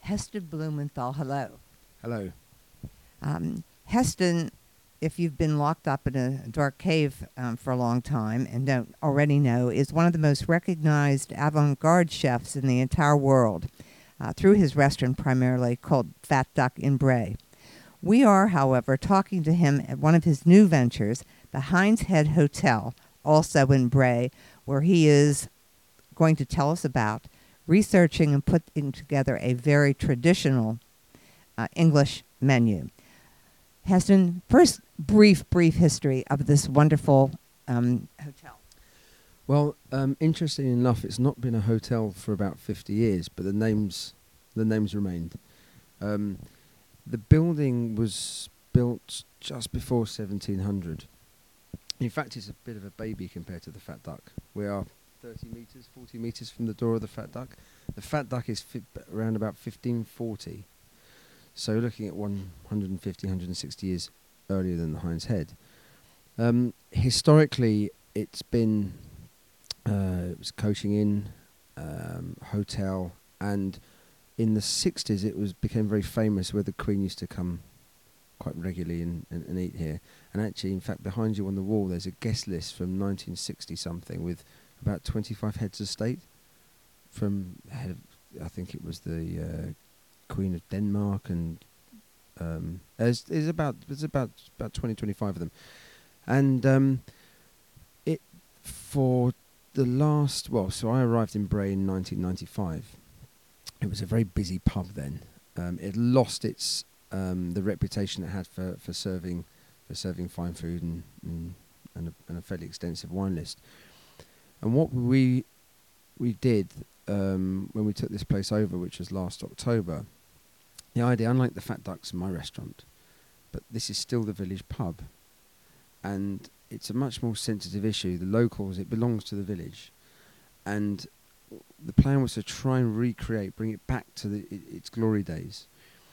Heston Blumenthal. Hello. Hello. Heston, if you've been locked up in a dark cave for a long time and don't already know, is one of the most recognized avant-garde chefs in the entire world, through his restaurant primarily called Fat Duck in Bray. We are, however, talking to him at one of his new ventures, the Hind's Head Hotel, also in Bray, where he is going to tell us about researching and putting together a very traditional English menu. Heston, first brief history of this wonderful hotel. Well, interestingly enough, it's not been a hotel for about 50 years, but the names remained. The building was built just before 1700. In fact, it's a bit of a baby compared to the Fat Duck. We are 30 metres, 40 metres from the door of the Fat Duck. The Fat Duck is around about 1540. So looking at 150, 160 years earlier than the Hind's Head. Historically, it's been it was coaching inn, hotel, and in the 60s it became very famous where the Queen used to come quite regularly and eat here. And actually, in fact, behind you on the wall there's a guest list from 1960 something with about 25 heads of state from head of, I think it was the Queen of Denmark, and there's about 20, 25 of them. And it for the last, so I arrived in Bray in 1995. It was a very busy pub then. It lost its the reputation it had for serving fine food and a fairly extensive wine list. And what we did when we took this place over, which was last October, the idea, unlike the Fat Ducks in my restaurant, but this is still the village pub, and it's a much more sensitive issue. The locals, it belongs to the village, and the plan was to try and bring it back to its glory days.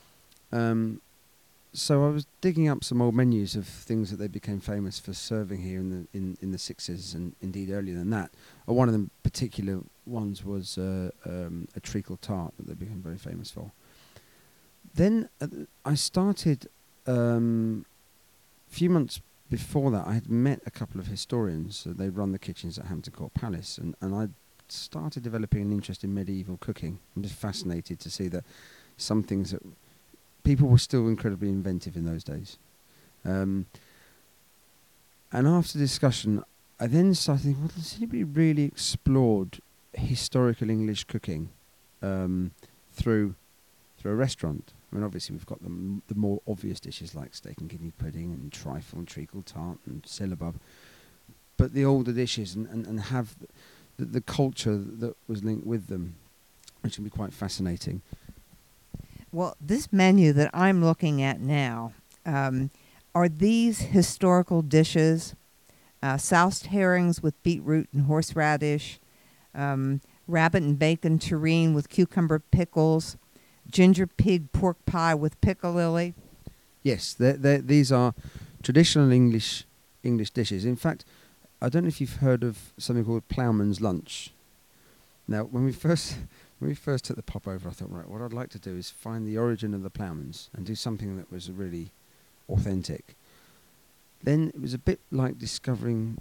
So I was digging up some old menus of things that they became famous for serving here in the 60s, and indeed earlier than that. One of the particular ones was a treacle tart that they became very famous for. Then I started, a few months before that, I had met a couple of historians. They run the kitchens at Hampton Court Palace, and I started developing an interest in medieval cooking. I'm just fascinated to see that some things that people were still incredibly inventive in those days. And after discussion, I then started thinking, has anybody really explored historical English cooking through a restaurant? I mean, obviously we've got the more obvious dishes like steak and kidney pudding and trifle and treacle tart and syllabub, but the older dishes and have the culture that was linked with them, which can be quite fascinating. Well, this menu that I'm looking at now, are these historical dishes, soused herrings with beetroot and horseradish, rabbit and bacon terrine with cucumber pickles, ginger pig pork pie with piccalilli? Yes, these are traditional English dishes. In fact, I don't know if you've heard of something called Ploughman's Lunch. Now, when we first took the pop over, I thought, right, what I'd like to do is find the origin of the Ploughmans and do something that was really authentic. Then it was a bit like discovering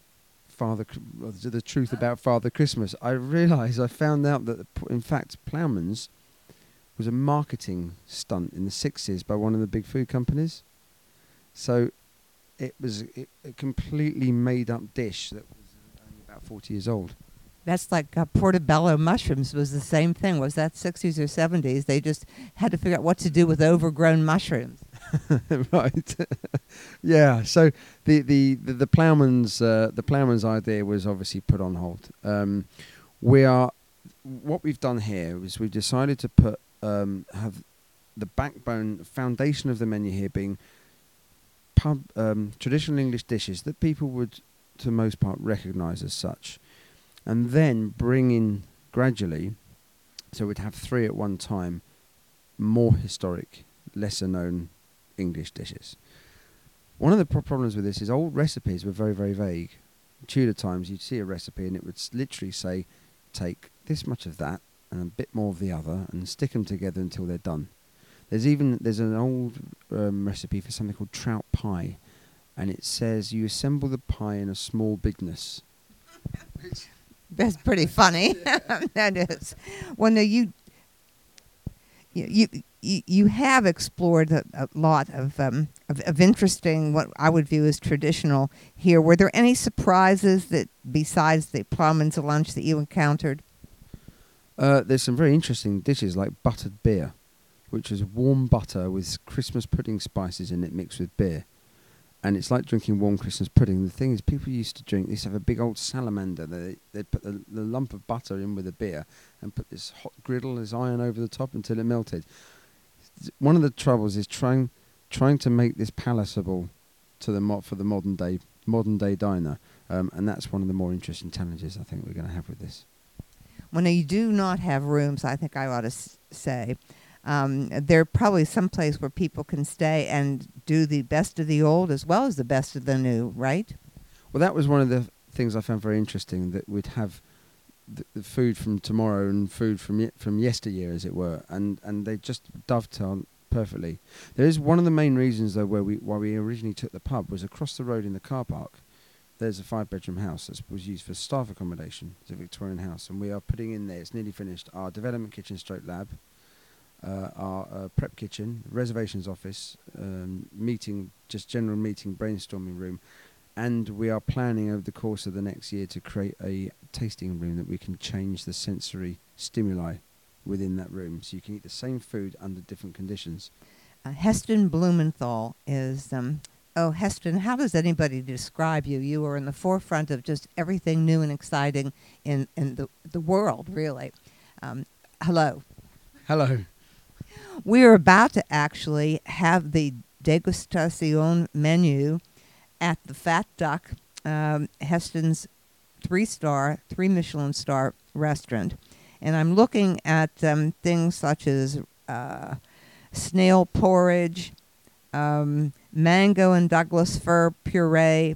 the truth about Father Christmas. I found out that, in fact, Ploughman's was a marketing stunt in the 60s by one of the big food companies. So it was a completely made-up dish that was only about 40 years old. That's like portobello mushrooms was the same thing. Was that 60s or 70s? They just had to figure out what to do with overgrown mushrooms. Right. Yeah. So the Ploughman's idea was obviously put on hold. What we've done here is we've decided to have the backbone foundation of the menu here being traditional English dishes that people would, to the most part, recognise as such. And then bring in gradually, so we'd have 3 at one time, more historic, lesser known English dishes. One of the problems with this is old recipes were very, very vague. Tudor times, you'd see a recipe and it would literally say, take this much of that and a bit more of the other, and stick them together until they're done. There's an old recipe for something called trout pie, and it says you assemble the pie in a small bigness. That's pretty funny. That is. Well, no, you have explored a lot of interesting, what I would view as traditional here. Were there any surprises that, besides the Plowman's lunch, that you encountered? There's some very interesting dishes like buttered beer, which is warm butter with Christmas pudding spices in it mixed with beer. And it's like drinking warm Christmas pudding. The thing is, people used to have a big old salamander. They'd put the lump of butter in with the beer and put this hot griddle, this iron over the top until it melted. One of the troubles is trying to make this palatable to for the modern day diner, and that's one of the more interesting challenges I think we're going to have with this. When you do not have rooms, I think I ought to say, there probably some place where people can stay and do the best of the old as well as the best of the new, right? Well, that was one of the things I found very interesting, that we'd have the food from tomorrow and food from yesteryear, as it were, and they just dovetail perfectly. There is one of the main reasons, though, why we originally took the pub was across the road in the car park. There's a 5-bedroom house that was used for staff accommodation. It's a Victorian house, and we are putting in there, it's nearly finished, our development kitchen stroke lab, our prep kitchen, reservations office, general meeting, brainstorming room, and we are planning over the course of the next year to create a tasting room that we can change the sensory stimuli within that room, so you can eat the same food under different conditions. Heston Blumenthal is... Heston, how does anybody describe you? You are in the forefront of just everything new and exciting in the world, really. Hello. Hello. We're about to actually have the degustation menu at the Fat Duck, Heston's 3 Michelin star restaurant. And I'm looking at things such as snail porridge, mango and Douglas fir puree.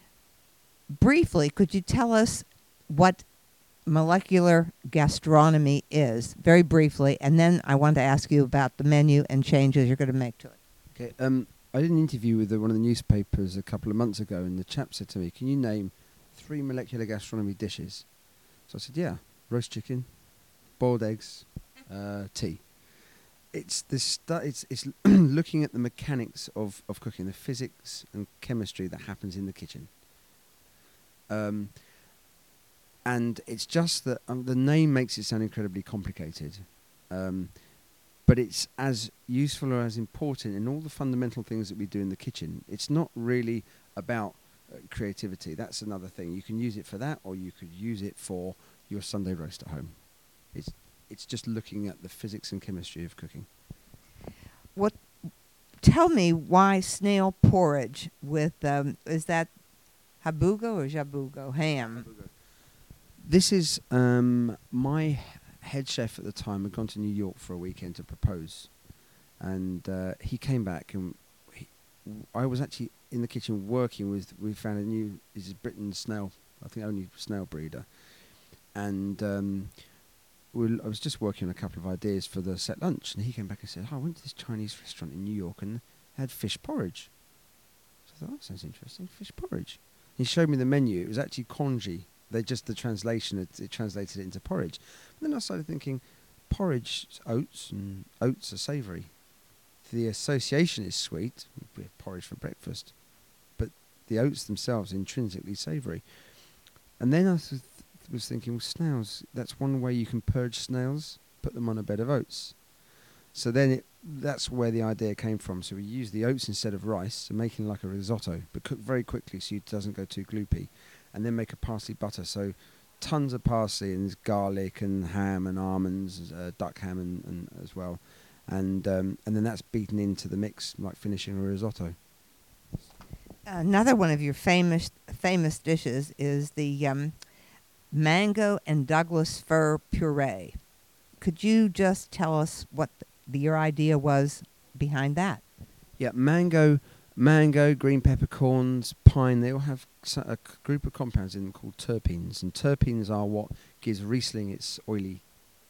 Briefly, could you tell us what molecular gastronomy is, very briefly, and then I want to ask you about the menu and changes you're going to make to it. Okay. I did an interview with one of the newspapers a couple of months ago, and the chap said to me, "Can you name 3 molecular gastronomy dishes?" So I said, "Yeah, roast chicken, boiled eggs, tea." It's this. It's looking at the mechanics of cooking, the physics and chemistry that happens in the kitchen. And it's just that the name makes it sound incredibly complicated, but it's as useful or as important in all the fundamental things that we do in the kitchen. It's not really about creativity. That's another thing. You can use it for that, or you could use it for your Sunday roast at home. It's just looking at the physics and chemistry of cooking. Tell me why snail porridge with, is that habugo or jabugo? Ham. Habugo. This is, my head chef at the time had gone to New York for a weekend to propose. And he came back, and I was actually in the kitchen working with, we found this is Britain's snail, I think only snail breeder. And I was just working on a couple of ideas for the set lunch, and he came back and said, "I went to this Chinese restaurant in New York and had fish porridge." So I thought, "That sounds interesting, fish porridge." He showed me the menu. It was actually congee. The translation, it translated it into porridge. And then I started thinking, porridge is oats, and oats are savoury. The association is sweet, we have porridge for breakfast, but the oats themselves are intrinsically savoury. And then I was thinking, well, snails, that's one way you can purge snails, put them on a bed of oats. So then that's where the idea came from. So we use the oats instead of rice, so making like a risotto, but cook very quickly so it doesn't go too gloopy. And then make a parsley butter. So tons of parsley and garlic and ham and almonds, duck ham and as well. And then that's beaten into the mix, like finishing a risotto. Another one of your famous dishes is the mango and Douglas fir puree. Could you just tell us what your idea was behind that? Yeah, mango, green peppercorns, pine, they all have a group of compounds in them called terpenes. And terpenes are what gives Riesling its oily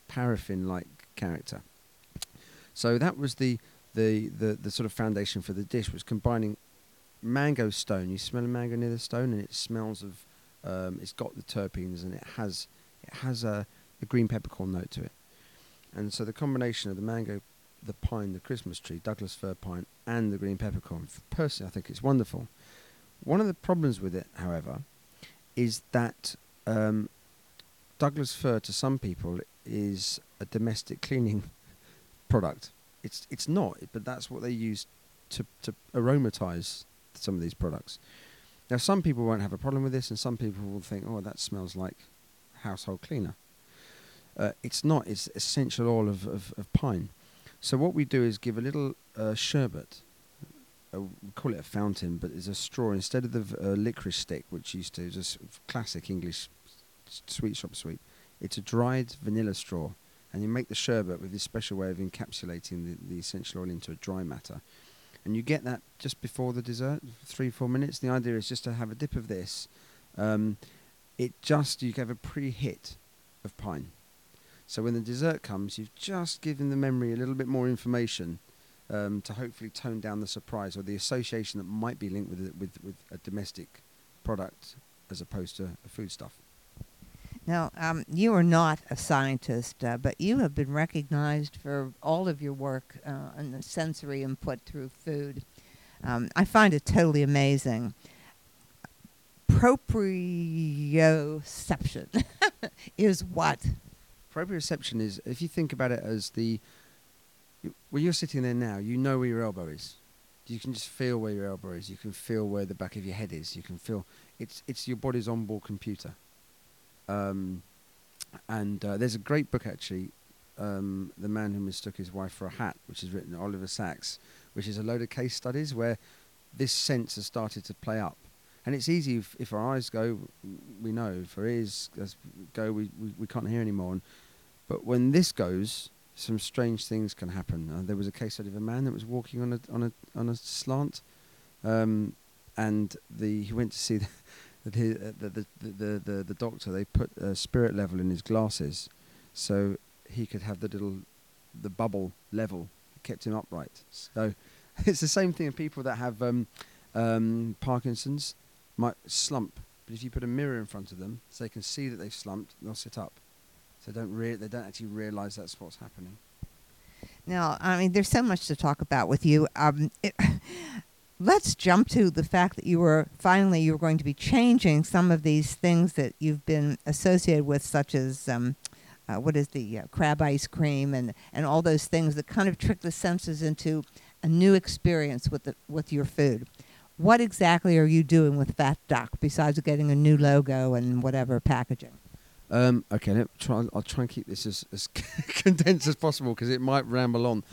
paraffin-like character. So that was the sort of foundation for the dish, was combining mango stone. You smell a mango near the stone, and it smells of. It's got the terpenes, and it has a green peppercorn note to it. And so the combination of the mango, the pine, the Christmas tree, Douglas fir pine, and the green peppercorn, personally, I think it's wonderful. One of the problems with it, however, is that Douglas fir to some people is a domestic cleaning product. It's not, but that's what they use to aromatize some of these products. Now, some people won't have a problem with this, and some people will think, oh, that smells like household cleaner. It's not. It's essential oil of pine. So what we do is give a little sherbet. We call it a fountain, but it's a straw. Instead of the licorice stick, which used to, is a classic English sweet shop sweet, it's a dried vanilla straw. And you make the sherbet with this special way of encapsulating the essential oil into a dry matter. And you get that just before the dessert, 3-4 minutes. The idea is just to have a dip of this. You have a pre-hit of pine. So when the dessert comes, you've just given the memory a little bit more information to hopefully tone down the surprise or the association that might be linked with a domestic product as opposed to a foodstuff. Now, you are not a scientist, but you have been recognized for all of your work on the sensory input through food. I find it totally amazing. Proprioception is what? Proprioception is, if you think about it as when you're sitting there now, you know where your elbow is. You can just feel where your elbow is. You can feel where the back of your head is. You can feel it's your body's onboard computer. There's a great book actually, The Man Who Mistook His Wife for a Hat, which is written by Oliver Sacks, which is a load of case studies where this sense has started to play up. And it's easy if our eyes go, we know. If our ears go, we can't hear anymore. But when this goes, some strange things can happen. There was a case study of a man that was walking on a slant, and he went to see the doctor. They put a spirit level in his glasses, so he could have the bubble level. It kept him upright. So it's the same thing in people that have Parkinson's might slump, but if you put a mirror in front of them so they can see that they've slumped, they'll sit up. So they don't actually realise that's what's happening. Now, I mean, there's so much to talk about with you. Let's jump to the fact that you were going to be changing some of these things that you've been associated with, such as crab ice cream and all those things that kind of trick the senses into a new experience with your food. What exactly are you doing with Fat Duck besides getting a new logo and whatever packaging? Okay, I'll try and keep this as condensed as possible because it might ramble on.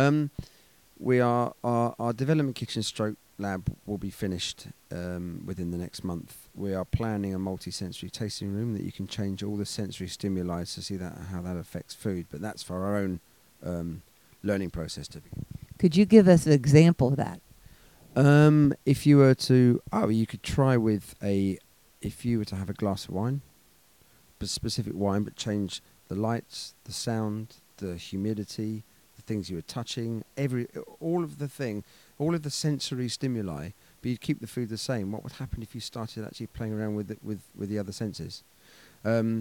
Our development kitchen stroke lab will be finished within the next month. We are planning a multi-sensory tasting room that you can change all the sensory stimuli to see how that affects food. But that's for our own learning process to begin. Could you give us an example of that? If you were to, you could try with if you were to have a glass of wine, a specific wine, but change the lights, the sound, the humidity, the things you were touching, all of the sensory stimuli, but you'd keep the food the same. What would happen if you started actually playing around with the other senses? And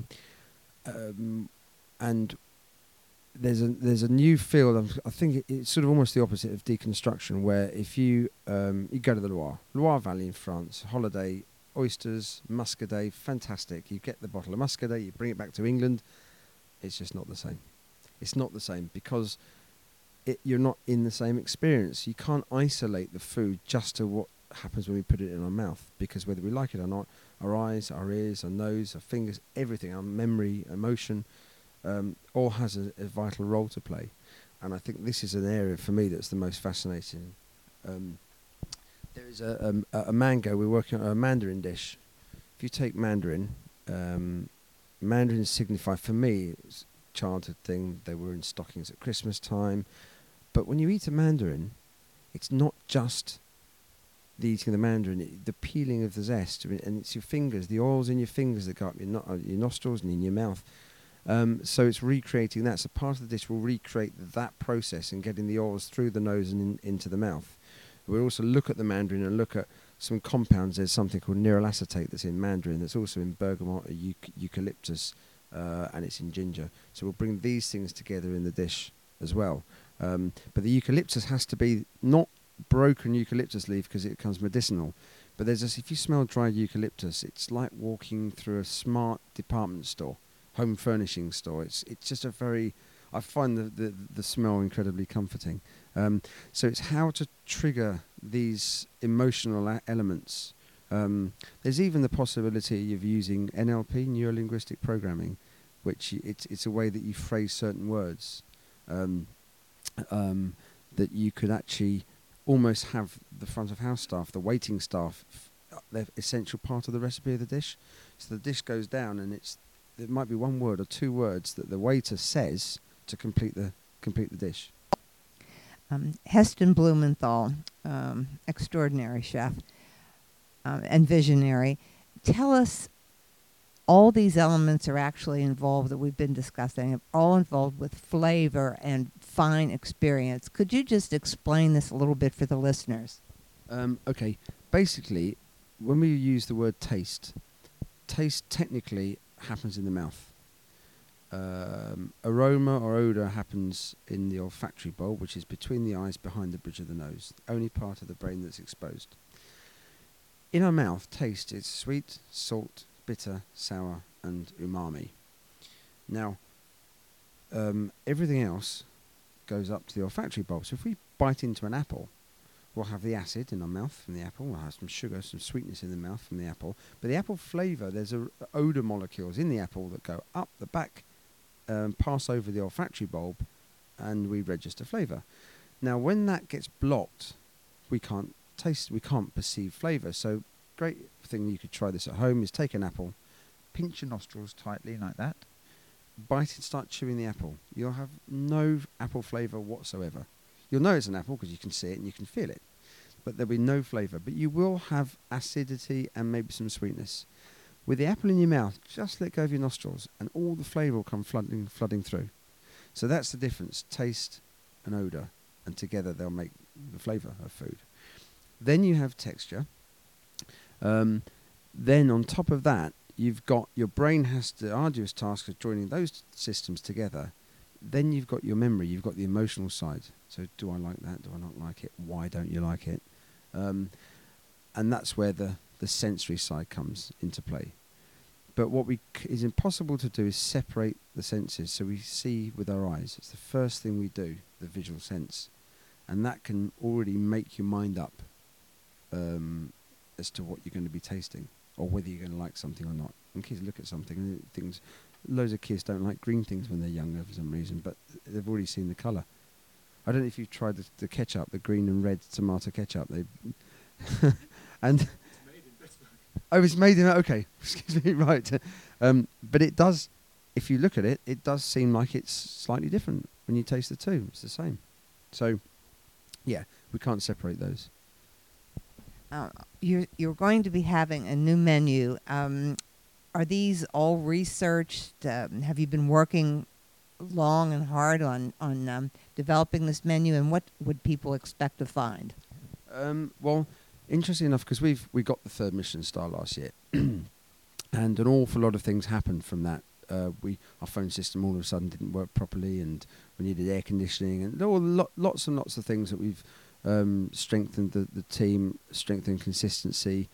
there's a new field. I think it's sort of almost the opposite of deconstruction, where if you go to the Loire Valley in France, holiday, oysters, muscadet, fantastic. You get the bottle of muscadet, you bring it back to England. It's just not the same. It's not the same because you're not in the same experience. You can't isolate the food just to what happens when we put it in our mouth, because whether we like it or not, our eyes, our ears, our nose, our fingers, everything, our memory, emotion, all has a vital role to play. And I think this is an area for me that's the most fascinating. There is a mango. We're working on a mandarin dish. If you take mandarin, mandarins signify, for me, it's a childhood thing. They were in stockings at Christmas time. But when you eat a mandarin, it's not just the eating of the mandarin, the peeling of the zest, and it's your fingers, the oils in your fingers that go up your nostrils and in your mouth. So it's recreating that. So part of the dish will recreate that process and getting the oils through the nose and into the mouth. We'll also look at the mandarin and look at some compounds. There's something called neural acetate that's in mandarin, that's also in bergamot, eucalyptus, and it's in ginger. So we'll bring these things together in the dish as well. But the eucalyptus has to be not broken eucalyptus leaf because it becomes medicinal. But there's this, if you smell dried eucalyptus, it's like walking through a smart department store, home furnishing store. It's just a very, I find the smell incredibly comforting. So it's how to trigger these emotional elements. There's even the possibility of using NLP, neuro-linguistic programming, which it's a way that you phrase certain words, that you could actually almost have the front of house staff, the waiting staff, they're essential part of the recipe of the dish. So the dish goes down, and there might be one word or two words that the waiter says to complete the dish. Heston Blumenthal, extraordinary chef and visionary. Tell us, all these elements are actually involved that we've been discussing, all involved with flavor and fine experience. Could you just explain this a little bit for the listeners? Okay. Basically, when we use the word taste technically happens in the mouth. Aroma or odour happens in the olfactory bulb, which is between the eyes, behind the bridge of the nose, the only part of the brain that's exposed. In our mouth, taste is sweet, salt, bitter, sour, and umami. Now, everything else goes up to the olfactory bulb. So if we bite into an apple, we'll have the acid in our mouth from the apple. We'll have some sugar, some sweetness in the mouth from the apple. But the apple flavour, there's odour molecules in the apple that go up the back, pass over the olfactory bulb, and we register flavour. Now, when that gets blocked, we can't taste, we can't perceive flavour. So, great thing, you could try this at home, is take an apple, Pinch your nostrils tightly like that. bite and start chewing the apple. You'll have no apple flavour whatsoever. You'll know it's an apple because you can see it and you can feel it, but there'll be no flavour. But you will have acidity and maybe some sweetness. With the apple in your mouth, just let go of your nostrils and all the flavour will come flooding through. So that's the difference, taste and odour, and together they'll make the flavour of food. Then you have texture. Then on top of that, you've got, your brain has the arduous task of joining those systems together. Then you've got your memory, you've got the emotional side. So do I like that? Do I not like it? Why don't you like it? And that's where the sensory side comes into play. But what is impossible to do is separate the senses. So we see with our eyes. It's the first thing we do, the visual sense. And that can already make your mind up as to what you're going to be tasting, or whether you're going to like something or not. And kids look at something and things. Loads of kids don't like green things when they're younger for some reason, but they've already seen the colour. I don't know if you've tried the ketchup, the green and red tomato ketchup. And oh, it's made in, okay, excuse me, right. But it does, if you look at it, it does seem like it's slightly different when you taste the two. It's the same. So, yeah, we can't separate those. You're going to be having a new menu. Are these all researched? Have you been working long and hard on developing this menu, and what would people expect to find? Well, interesting enough, because we got the 3rd Michelin star last year, and an awful lot of things happened from that. Our phone system all of a sudden didn't work properly, and we needed air conditioning, and there were lots and lots of things that we've strengthened the team, strengthened consistency,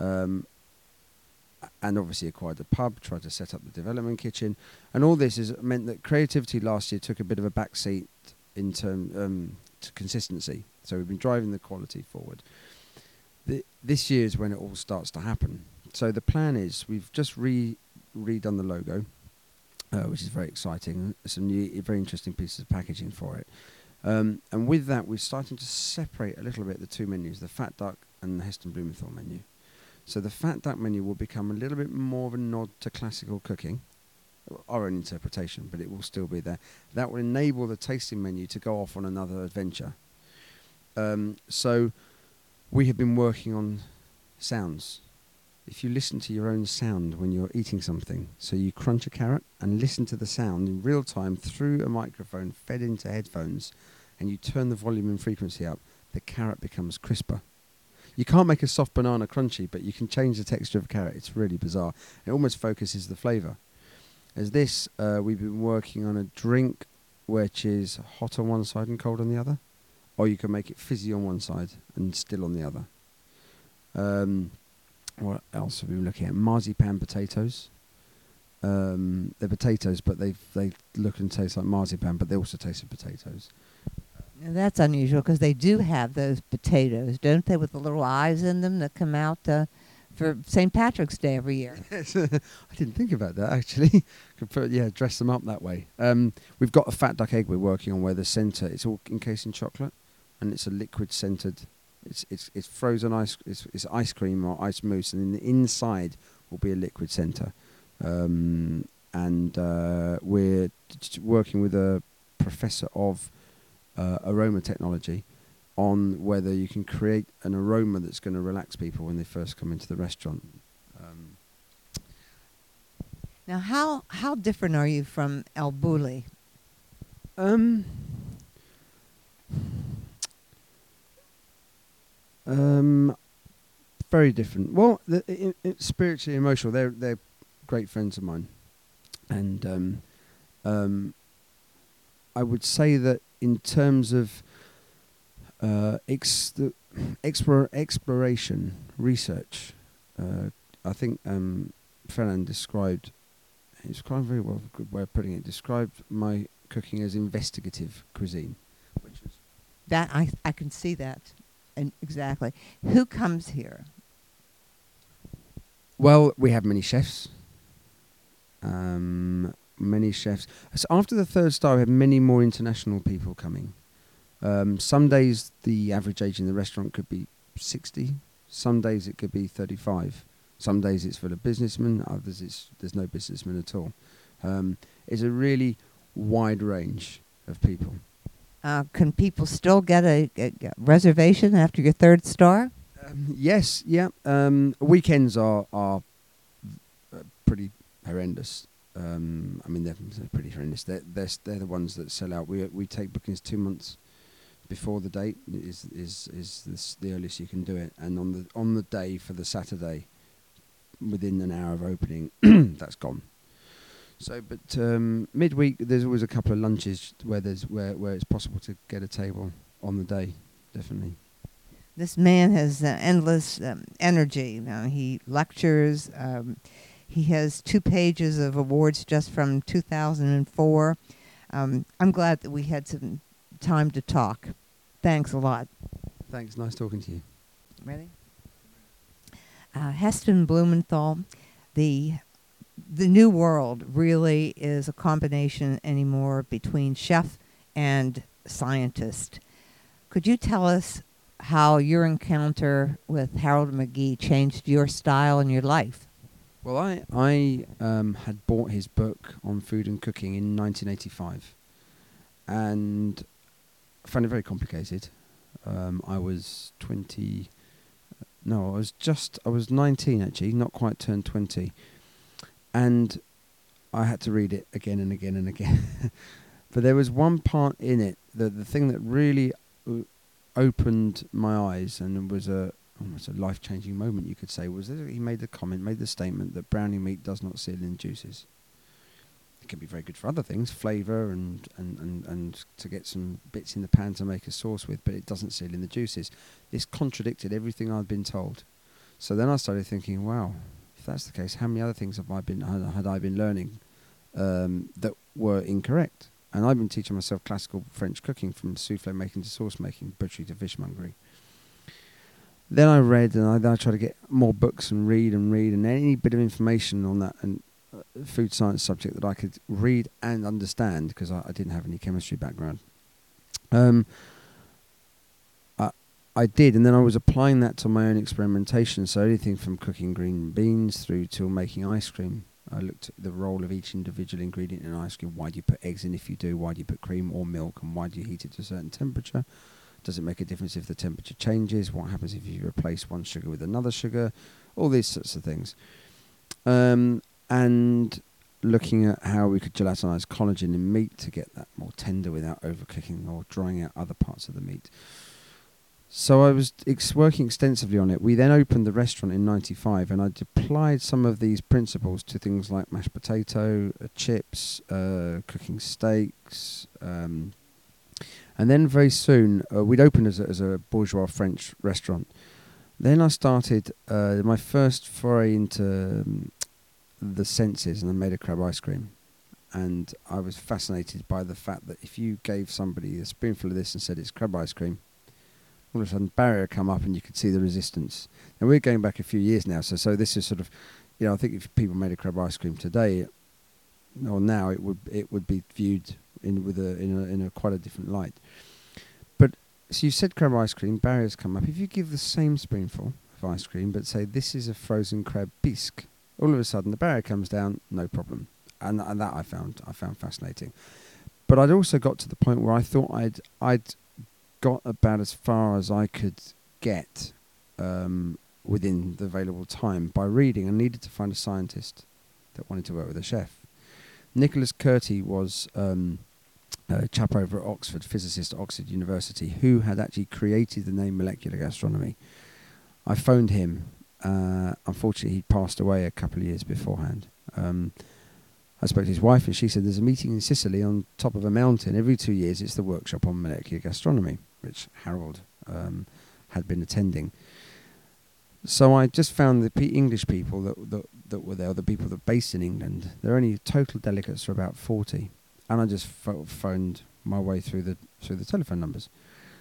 and obviously acquired a pub, tried to set up the development kitchen, and all this has meant that creativity last year took a bit of a backseat in terms to consistency. So we've been driving the quality forward. This year is when it all starts to happen. So the plan is, we've just redone the logo, which is very exciting. Some new, very interesting pieces of packaging for it. And with that, we're starting to separate a little bit the two menus, the Fat Duck and the Heston Blumenthal menu. So the Fat Duck menu will become a little bit more of a nod to classical cooking, our own interpretation, but it will still be there. That will enable the tasting menu to go off on another adventure. So we have been working on sounds. if you listen to your own sound when you're eating something, so you crunch a carrot and listen to the sound in real time through a microphone fed into headphones, and you turn the volume and frequency up, the carrot becomes crisper. You can't make a soft banana crunchy, but you can change the texture of a carrot. It's really bizarre. It almost focuses the flavour. As this, we've been working on a drink which is hot on one side and cold on the other, or you can make it fizzy on one side and still on the other. What else have we been looking at? Marzipan potatoes. They're potatoes, but they look and taste like marzipan, but they also taste of potatoes. Now, that's unusual because they do have those potatoes, don't they, with the little eyes in them that come out for St. Patrick's Day every year. Yes, I didn't think about that actually. Could put, dress them up that way. We've got a fat duck egg we're working on where the centre it's all encased in chocolate, and it's a liquid scented. It's frozen ice. It's ice cream or ice mousse, and in the inside will be a liquid centre. And we're working with a professor of aroma technology on whether you can create an aroma that's going to relax people when they first come into the restaurant. Now, how different are you from El Bulli? Very different. Well, spiritually, emotional. They're great friends of mine, and I would say that in terms of exploration research, I think Ferran described very well. A good way of putting it. Described my cooking as investigative cuisine, which was That I can see that, and exactly. Who comes here? well. We have many chefs. Many chefs. So after the third star, we had many more international people coming. Some days the average age in the restaurant could be 60. Some days it could be 35. Some days it's full of businessmen. Others there's no businessmen at all. It's a really wide range of people. Can people still get a reservation after your third star? Yes, yeah. Weekends are pretty horrendous. They're pretty horrendous. They're the ones that sell out. We take bookings 2 months before the date is the earliest you can do it, and on the day for the Saturday, within an hour of opening, that's gone. So, but midweek there's always a couple of lunches where it's possible to get a table on the day, definitely. This man has endless energy. He lectures. He has 2 pages of awards just from 2004. I'm glad that we had some time to talk. Thanks a lot. Thanks. Nice talking to you. Ready? Heston Blumenthal, the new world really is a combination anymore between chef and scientist. Could you tell us how your encounter with Harold McGee changed your style and your life? Well, I had bought his book on food and cooking in 1985, and I found it very complicated. I was 20. No, I was 19 actually, not quite turned 20, and I had to read it again and again and again. But there was one part in it, the thing that really opened my eyes, and it was almost a life-changing moment, you could say, was that he made the statement that browning meat does not seal in juices. It can be very good for other things, flavour and to get some bits in the pan to make a sauce with, but it doesn't seal in the juices. This contradicted everything I'd been told. So then I started thinking, wow, if that's the case, how many other things had I been learning that were incorrect? And I've been teaching myself classical French cooking, from souffle making to sauce making, butchery to fishmongery. Then I read, and I tried to get more books and read, and any bit of information on that and food science subject that I could read and understand, because I didn't have any chemistry background. I did, and then I was applying that to my own experimentation. So anything from cooking green beans through to making ice cream. I looked at the role of each individual ingredient in ice cream. Why do you put eggs in if you do? Why do you put cream or milk? And why do you heat it to a certain temperature? Does it make a difference if the temperature changes? What happens if you replace one sugar with another sugar? all these sorts of things. And looking at how we could gelatinize collagen in meat to get that more tender without overcooking or drying out other parts of the meat. So I was working extensively on it. We then opened the restaurant in '95, and I applied some of these principles to things like mashed potato, chips, cooking steaks, and then very soon we'd opened as a bourgeois French restaurant. Then I started my first foray into the senses, and I made a crab ice cream. And I was fascinated by the fact that if you gave somebody a spoonful of this and said it's crab ice cream, all of a sudden barrier come up and you could see the resistance. And we're going back a few years now, so this is sort of, I think if people made a crab ice cream today or now, it would be viewed in a quite a different light. But so you said crab ice cream, barriers come up. If you give the same spoonful of ice cream but say this is a frozen crab bisque, all of a sudden the barrier comes down, no problem. And that I found fascinating. But I'd also got to the point where I thought I'd got about as far as I could get within the available time by reading. I needed to find a scientist that wanted to work with a chef. Nicholas Curti was a chap over at Oxford, physicist at Oxford University, who had actually created the name molecular gastronomy. I phoned him. Unfortunately, he passed away a couple of years beforehand. I spoke to his wife, and she said there's a meeting in Sicily on top of a mountain. Every 2 years, it's the workshop on molecular gastronomy, which Harold had been attending. So I just found the English people that were there, the people that are based in England. There are only total delegates for about 40, and I just phoned my way through the telephone numbers.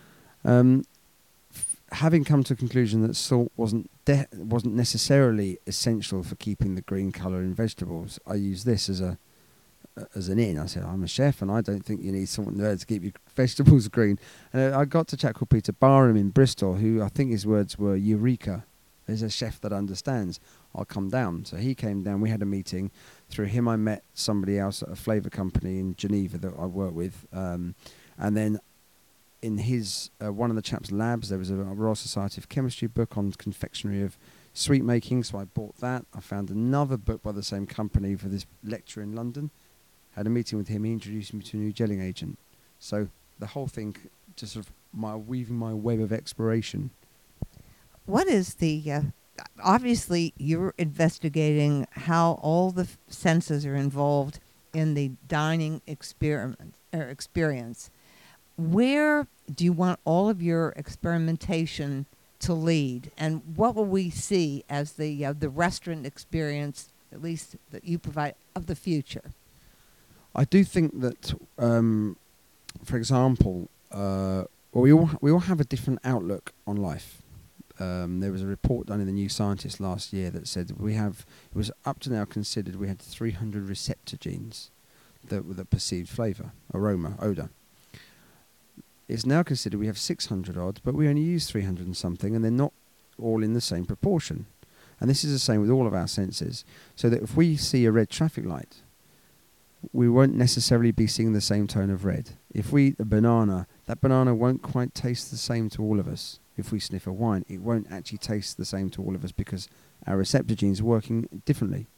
Having come to a conclusion that salt wasn't necessarily essential for keeping the green colour in vegetables, I used this as an in. I said, I'm a chef and I don't think you need salt and to keep your vegetables green. And I got to a chap called Peter Barham in Bristol, who I think his words were, Eureka, there's a chef that understands, I'll come down. So he came down, we had a meeting. Through him I met somebody else at a flavour company in Geneva that I work with. And then in his one of the chap's labs, there was a Royal Society of Chemistry book on confectionery of sweet making, so I bought that. I found another book by the same company for this lecturer in London. Had a meeting with him. He introduced me to a new gelling agent. So the whole thing, just sort of weaving my web of exploration. What is the obviously you're investigating how all the senses are involved in the dining experience. Where do you want all of your experimentation to lead, and what will we see as the restaurant experience, at least that you provide, of the future? I do think that, for example, we all have a different outlook on life. There was a report done in the New Scientist last year that said it was up to now considered we had 300 receptor genes that perceived flavour, aroma, odour. It's now considered we have 600 odd, but we only use 300 and something, and they're not all in the same proportion. And this is the same with all of our senses. So that if we see a red traffic light, we won't necessarily be seeing the same tone of red. If we eat a banana, that banana won't quite taste the same to all of us. If we sniff a wine, it won't actually taste the same to all of us because our receptor genes are working differently.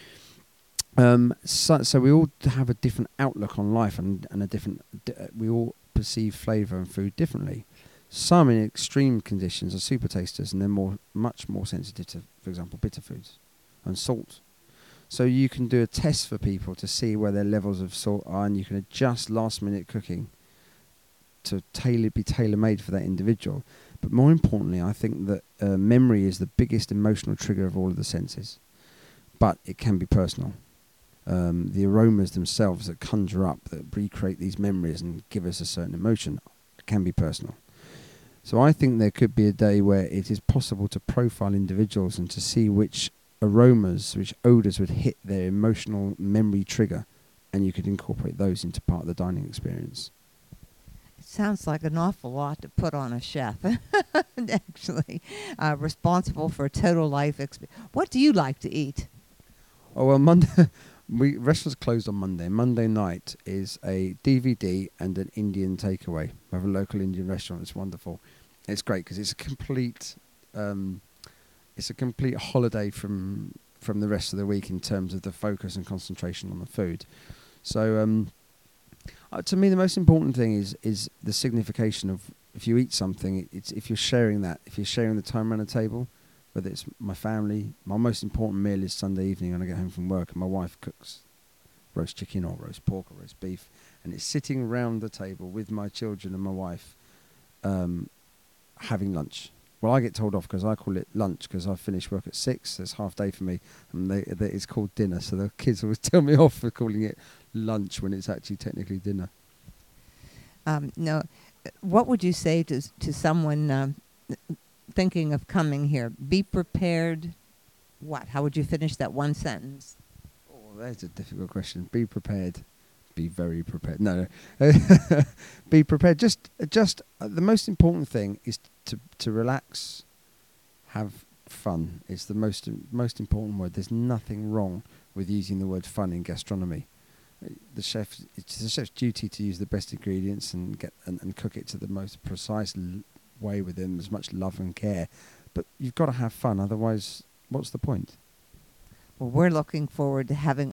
So we all have a different outlook on life, and a different. We all perceive flavour and food differently. Some in extreme conditions are super tasters, and they're much more sensitive to, for example, bitter foods and salt. So you can do a test for people to see where their levels of salt are, and you can adjust last-minute cooking to be tailor-made for that individual. But more importantly, I think that memory is the biggest emotional trigger of all of the senses. But it can be personal. The aromas themselves that conjure up, that recreate these memories and give us a certain emotion, can be personal. So I think there could be a day where it is possible to profile individuals and to see which aromas, which odours would hit their emotional memory trigger, and you could incorporate those into part of the dining experience. It sounds like an awful lot to put on a chef, actually, responsible for a total life experience. What do you like to eat? Oh, well, Monday... restaurants closed on Monday. Monday night is a DVD and an Indian takeaway. We have a local Indian restaurant. It's wonderful. It's great because it's a complete it's a complete holiday from the rest of the week in terms of the focus and concentration on the food. So to me, the most important thing is the signification of, if you eat something, it's if you're sharing that, if you're sharing the time around the table, whether it's my family. My most important meal is Sunday evening when I get home from work and my wife cooks roast chicken or roast pork or roast beef, and it's sitting around the table with my children and my wife having lunch. Well, I get told off because I call it lunch because I finish work at 6, so it's half day for me, and it's called dinner, so the kids always tell me off for calling it lunch when it's actually technically dinner. No, what would you say to someone thinking of coming here? Be prepared. What? How would you finish that one sentence? Oh, that's a difficult question. Be prepared. Be very prepared. No. Be prepared. Just the most important thing is to relax, have fun. It's the most important word. There's nothing wrong with using the word fun in gastronomy. It's the chef's duty to use the best ingredients and cook it to the most precise way with them, as much love and care. But you've got to have fun, otherwise, what's the point? Well, we're looking forward to having